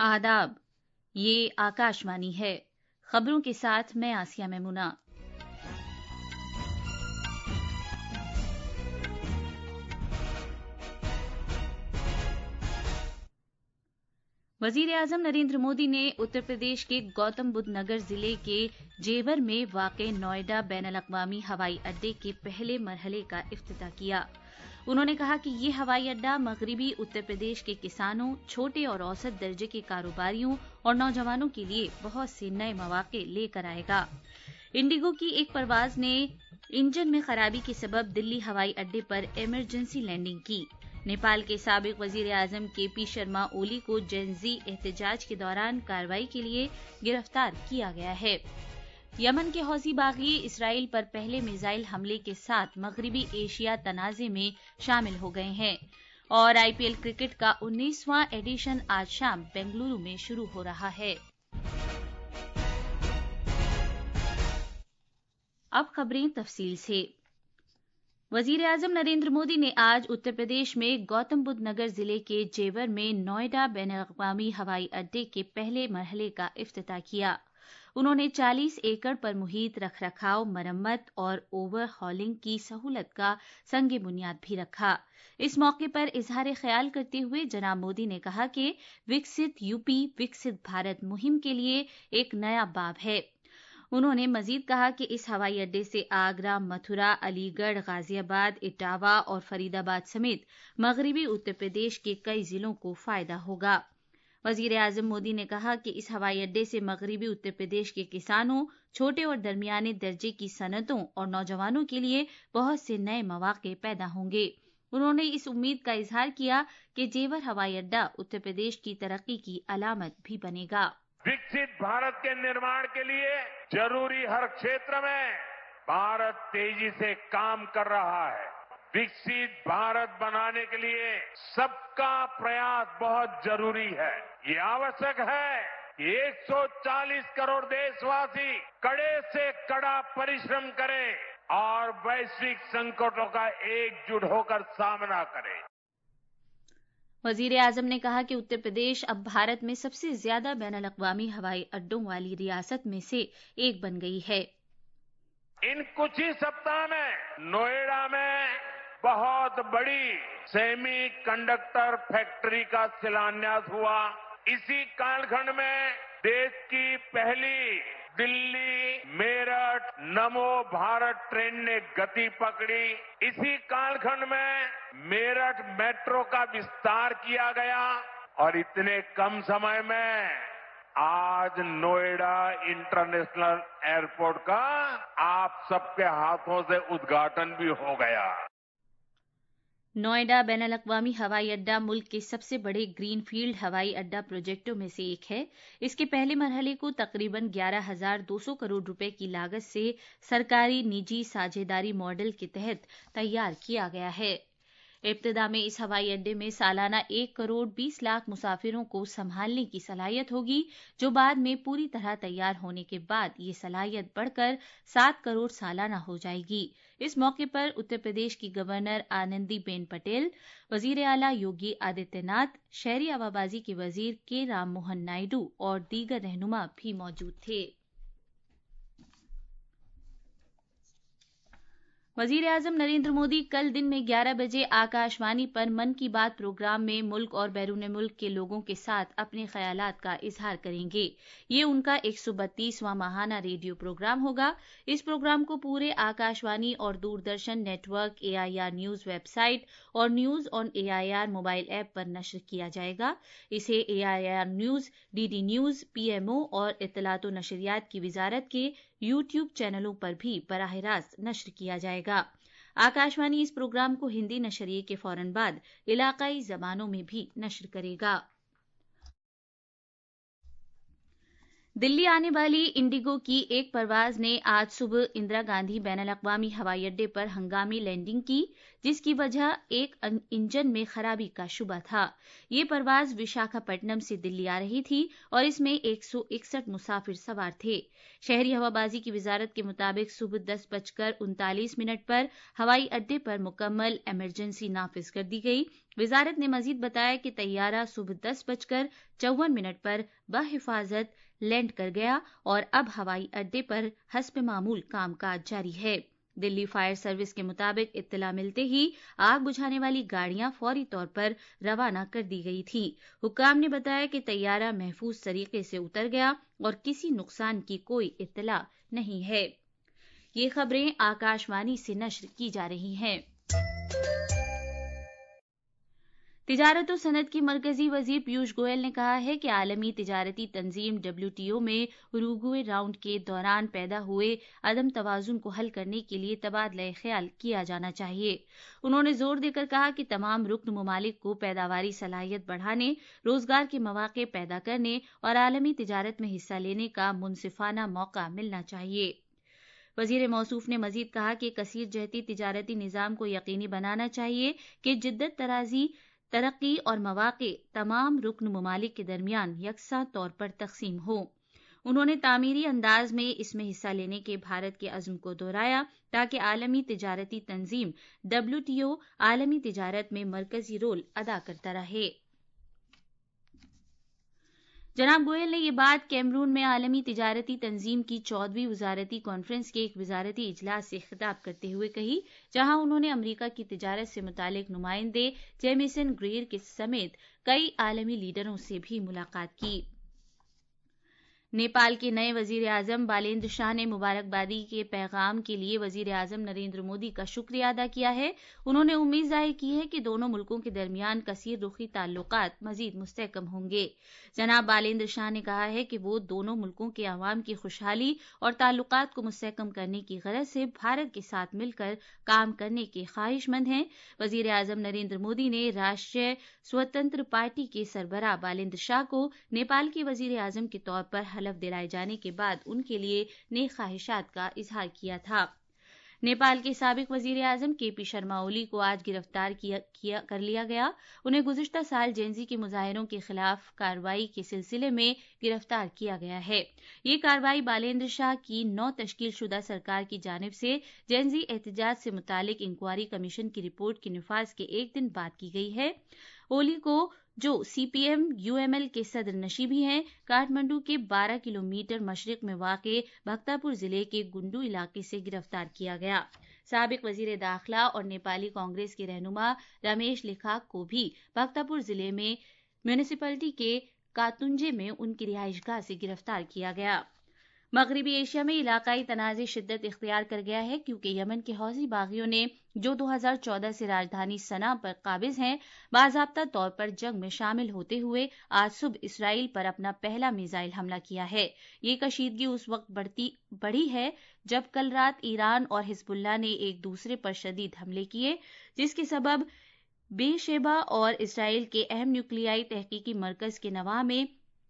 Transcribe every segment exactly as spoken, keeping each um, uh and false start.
आदाब, ये आकाशवाणी है। खबरों के साथ मैं आसिया मैमुना। वजीर आजम नरेंद्र मोदी ने उत्तर प्रदेश के गौतम बुद्ध नगर जिले के जेवर में वाक़ नोएडा बैनुल अक़वामी हवाई अड्डे के पहले मरहले का इफ्तिताह किया। उन्होंने कहा कि ये हवाई अड्डा मगरबी उत्तर प्रदेश के किसानों, छोटे और औसत दर्जे के कारोबारियों और नौजवानों के लिए बहुत से नए मौके लेकर आएगा। इंडिगो की एक परवाज ने इंजन में खराबी के सबब दिल्ली हवाई अड्डे पर इमरजेंसी लैंडिंग की। नेपाल के साबिक वजीर आजम के पी शर्मा ओली को जेनजी एहतजाज के दौरान कार्रवाई के लिए गिरफ्तार किया गया है। यमन के हौसी बागी इसराइल पर पहले मिसाइल हमले के साथ मगरबी एशिया तनाज़े में शामिल हो गए हैं। और आईपीएल क्रिकेट का उन्नीसवां एडिशन आज शाम बेंगलुरु में शुरू हो रहा है। अब खबरें तफसील से। वजीर आजम नरेंद्र मोदी ने आज उत्तर प्रदेश में गौतम बुद्ध नगर जिले के जेवर में नोएडा बैनुल अक़वामी हवाई अड्डे के पहले मरहले का इफ्तिताह किया। उन्होंने चालीस एकड़ पर मुहित रख रखाव, मरम्मत और ओवर हॉलिंग की सहूलत का संगे बुनियाद भी रखा। इस मौके पर इजहार ख्याल करते हुए जनाब मोदी ने कहा कि विकसित यूपी विकसित भारत मुहिम के लिए एक नया बाब है। उन्होंने मजीद कहा कि इस हवाई अड्डे से आगरा, मथुरा, अलीगढ़, गाजियाबाद, इटावा और फरीदाबाद समेत मगरबी उत्तर प्रदेश के कई जिलों को फायदा होगा। वजीर आजम मोदी ने कहा कि इस हवाई अड्डे से मगरबी उत्तर प्रदेश के किसानों, छोटे और दरमियाने दर्जे की सनतों और नौजवानों के लिए बहुत से नए मौके पैदा होंगे। उन्होंने इस उम्मीद का इजहार किया कि जेवर हवाई अड्डा उत्तर प्रदेश की तरक्की की अलामत भी बनेगा। विकसित भारत के निर्माण के लिए जरूरी हर क्षेत्र में भारत तेजी से काम कर रहा है। विकसित भारत बनाने के लिए सबका प्रयास बहुत जरूरी है। ये आवश्यक है कि एक सौ चालीस करोड़ देशवासी कड़े से कड़ा परिश्रम करें और वैश्विक संकटों का एकजुट होकर सामना करें। वजीर आजम ने कहा कि उत्तर प्रदेश अब भारत में सबसे ज्यादा बैनुल अक़वामी हवाई अड्डों वाली रियासत में से एक बन गई है। इन कुछ ही सप्ताह में नोएडा में बहुत बड़ी सेमी कंडक्टर फैक्ट्री का शिलान्यास हुआ। इसी कालखंड में देश की पहली दिल्ली मेरठ नमो भारत ट्रेन ने गति पकड़ी। इसी कालखंड में मेरठ मेट्रो का विस्तार किया गया और इतने कम समय में आज नोएडा इंटरनेशनल एयरपोर्ट का आप सबके हाथों से उद्घाटन भी हो गया। नोएडा बैनुल अक़वामी हवाई अड्डा मुल्क के सबसे बड़े ग्रीनफील्ड हवाई अड्डा प्रोजेक्टों में से एक है। इसके पहले मरहले को तकरीबन ग्यारह हजार दो सौ करोड़ रुपए की लागत से सरकारी निजी साझेदारी मॉडल के तहत तैयार किया गया है। इब्तिदा में इस हवाई अड्डे में सालाना एक करोड़ बीस लाख मुसाफिरों को संभालने की सलाहियत होगी, जो बाद में पूरी तरह तैयार होने के बाद ये सलाहियत बढ़कर सात करोड़ सालाना हो जाएगी। इस मौके पर उत्तर प्रदेश की गवर्नर आनंदीबेन पटेल, वजीर आला योगी आदित्यनाथ, शहरी आवाबाजी के वजीर के राम मोहन नायडू और दीगर रहनुमा भी मौजूद थे। वजीर आजम नरेंद्र मोदी कल दिन में ग्यारह बजे आकाशवाणी पर मन की बात प्रोग्राम में मुल्क और बैरून मुल्क के लोगों के साथ अपने ख्यालात का इजहार करेंगे। ये उनका एक सौ बत्तीसवां माहाना रेडियो प्रोग्राम होगा। इस प्रोग्राम को पूरे आकाशवाणी और Doordarshan network, AIR news website और news on AIR mobile app पर नश्र किया जाएगा। इसे AIR news, DD news, PMO और इत्तलात व नशरियात की वजारत के यूट्यूब चैनलों पर भी बराह रास्त नश्र किया जाएगा। आकाशवाणी इस प्रोग्राम को हिंदी नशरिए के फौरन बाद इलाकाई जबानों में भी नश्र करेगा। दिल्ली आने वाली इंडिगो की एक परवाज ने आज सुबह इंदिरा गांधी बैनुल अक़वामी हवाई अड्डे पर हंगामी लैंडिंग की, जिसकी वजह एक इंजन में खराबी का शुबा था। ये परवाज विशाखापट्टनम से दिल्ली आ रही थी और इसमें एक सौ इकसठ मुसाफिर सवार थे। शहरी हवाबाजी की वजारत के मुताबिक सुबह दस बजकर उनतालीस मिनट पर हवाई अड्डे पर मुकम्मल इमरजेंसी नाफिज कर दी गई वजारत ने मजीद बताया कि तैयारा सुबह दस बजकर चौवन मिनट पर बहिफाजत लैंड कर गया और अब हवाई अड्डे पर हस्ब मामूल कामकाज जारी है। दिल्ली फायर सर्विस के मुताबिक इत्तला मिलते ही आग बुझाने वाली गाड़ियां फौरी तौर पर रवाना कर दी गई थी। हुक्काम ने बताया कि तैयारा महफूज तरीके से उतर गया और किसी नुकसान की कोई इत्तला नहीं है। ये खबरें आकाशवाणी से नश्र की जा रही हैं। तिजारत और सनत के मरकजी वजीर पीयूष गोयल ने कहा है कि आलमी तिजारती तंजीम डब्ल्यू टी ओ में उरुग्वे राउंड के दौरान पैदा हुए अदम तवाजुन को हल करने के लिए तबादला ख्याल किया जाना चाहिए। उन्होंने जोर देकर कहा कि तमाम रुकन ममालिक को पैदावारी सलाहियत बढ़ाने, रोजगार के मौके पैदा करने और आलमी तिजारत में हिस्सा लेने का मुनसिफाना मौका मिलना चाहिए। वजीर मौसूफ ने मजीद कहा कि कसीर जहती तिजारती निज़ाम को यकीनी बनाना चाहिए कि जिद्दत तराजी, तरक्की और मौके तमाम रुकन ममालिक के दरमियान यकसा तौर पर तकसीम हो। उन्होंने तामीरी अंदाज में इसमें हिस्सा लेने के भारत के अज़्म को दोहराया ताकि आलमी तिजारती तंजीम डब्ल्यू टी ओ आलमी तिजारत में मरकजी रोल अदा करता रहे। जनाब गोयल ने यह बात कैमरून में आलमी तिजारती तंजीम की चौदहवीं वजारती कॉन्फ्रेंस के एक वजारती इजलास से खिताब करते हुए कही, जहां उन्होंने अमरीका की तिजारत से मुतालिक नुमाइंदे जेमिसन ग्रेर के समेत कई आलमी लीडरों से भी मुलाकात की। नेपाल के नए वजीर आजम बालेंद्र शाह ने मुबारकबादी के पैगाम के लिए वजीर आजम नरेंद्र मोदी का शुक्रिया अदा किया है। उन्होंने उम्मीद जाहिर की है कि दोनों मुल्कों के दरमियान कसीर रुखी ताल्लुकात मजीद मुस्तहकम होंगे। जनाब बालेंद्र शाह ने कहा है कि वो दोनों मुल्कों के अवाम की खुशहाली और ताल्लुकात को मुस्तहकम करने की गरज से भारत के साथ मिलकर काम करने के ख्वाहिशमंद हैं। वजीर आजम नरेंद्र मोदी ने राष्ट्रीय स्वतंत्र पार्टी के सरबराह बालेंद्र शाह को नेपाल के वजीर आजम के तौर पर हलफ दिलाए जाने के बाद उनके लिए नेक ख्वाहिशात का इजहार किया था। नेपाल के साबिक वजीर आजम के पी शर्मा ओली को आज गिरफ्तार किया, किया कर लिया गया। उन्हें गुज़िश्ता साल जेंजी के मुजाहिरों के खिलाफ कार्रवाई के सिलसिले में गिरफ्तार किया गया है। ये कार्रवाई बालेंद्र शाह की नौ तश्कील शुदा सरकार की जानिब से जेंजी एहतजाज से मुतालिक इंक्वायरी कमीशन की रिपोर्ट के निफाज के एक दिन बाद की गई है। ओली को, जो C P M U M L के सदर नशी भी हैं, काठमांडू के बारह किलोमीटर मशरिक में वाक़े भक्तापुर जिले के गुंडू इलाके से गिरफ्तार किया गया। साबिक वजीर दाखिला और नेपाली कांग्रेस के रहनुमा रमेश लिखाक को भी भक्तापुर जिले में म्यूनिसिपैलिटी के कातुंजे में उनकी रिहाइशगाह से गिरफ्तार किया गया। मगरबी एशिया में इलाकाई तनाज़े शिद्दत इख्तियार कर गया है क्योंकि यमन के हौसी बागियों ने, जो दो हज़ार चौदह से राजधानी सना पर काबिज हैं, बाज़ाब्ता तौर पर जंग में शामिल होते हुए आज सुबह इसराइल पर अपना पहला मिसाइल हमला किया है। ये कशीदगी उस वक्त बढ़ती बढ़ी है जब कल रात ईरान और हिजबुल्लाह ने एक दूसरे पर शदीद हमले किए, जिसके सबब बेशेबा और इसराइल के अहम न्यूक्लियाई तहकीकी मरकज के नवाह में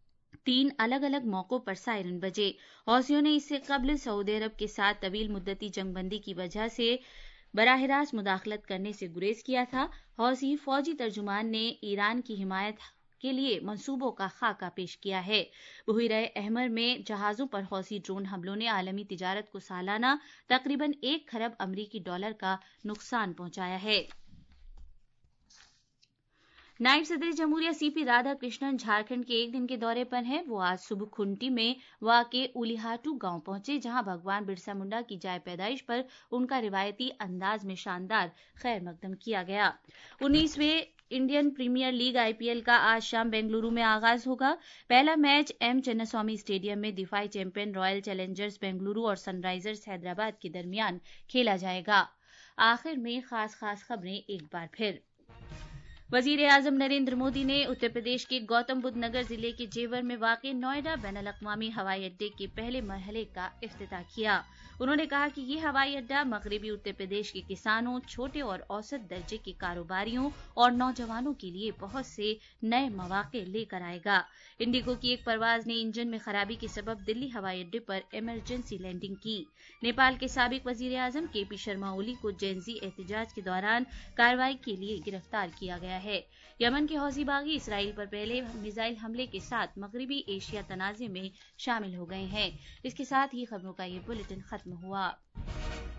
तीन अलग अलग मौकों पर सायरन बजे। हौसियों ने इससे कबल सऊदी अरब के साथ तवील मुद्दती जंगबंदी की वजह से बराह रास्त मुदाखलत करने से गुरेज किया था। हौसी फौजी तर्जुमान ने ईरान की हिमायत के लिए मंसूबों का खाका पेश किया है। बहरीन अहमर में जहाजों पर हौसी ड्रोन हमलों ने आलमी तिजारत को सालाना तकरीबन एक खरब अमरीकी डॉलर का नुकसान पहुंचाया है। नायब सदर जमहूरिया सी पी राधा कृष्णन झारखंड के एक दिन के दौरे पर हैं। वो आज सुबह खुंटी में वाक़े उलिहाटू गांव पहुंचे, जहां भगवान बिरसा मुंडा की जाय पैदाइश पर उनका रिवायती अंदाज में शानदार खैर मकदम किया गया। उन्नीसवें Indian premier league I P L का आज शाम बेंगलुरु में आगाज होगा। पहला मैच एम चिन्नास्वामी स्टेडियम में दिफाई चैंपियन रॉयल चैलेंजर्स बेंगलुरु और सनराइजर्स हैदराबाद के दरमियान खेला जाएगा। आखिर में खास खास खबरें एक बार फिर। वजीर आजम नरेंद्र मोदी ने उत्तर प्रदेश के गौतम बुद्ध नगर जिले के जेवर में वाक़े नोएडा बैनुल अक़वामी हवाई अड्डे के पहले मरहले का इफ्तिताह किया। उन्होंने कहा कि ये हवाई अड्डा मगरबी उत्तर प्रदेश के किसानों, छोटे और औसत दर्जे के कारोबारियों और नौजवानों के लिए बहुत से नए मौके लेकर आएगा। इंडिगो की एक परवाज ने इंजन में खराबी के सबब दिल्ली हवाई अड्डे पर इमरजेंसी लैंडिंग की। नेपाल के साबिक वजीर आजम के पी शर्मा ओली को जेंजी एहतजाज के दौरान कार्रवाई के लिए गिरफ्तार किया गया है। यमन के हौसी बागी इसराइल पर पहले मिसाइल हमले के साथ मगरबी एशिया तनाज़े में शामिल हो गए हैं। इसके साथ ही खबरों का ये बुलेटिन खत्म हुआ।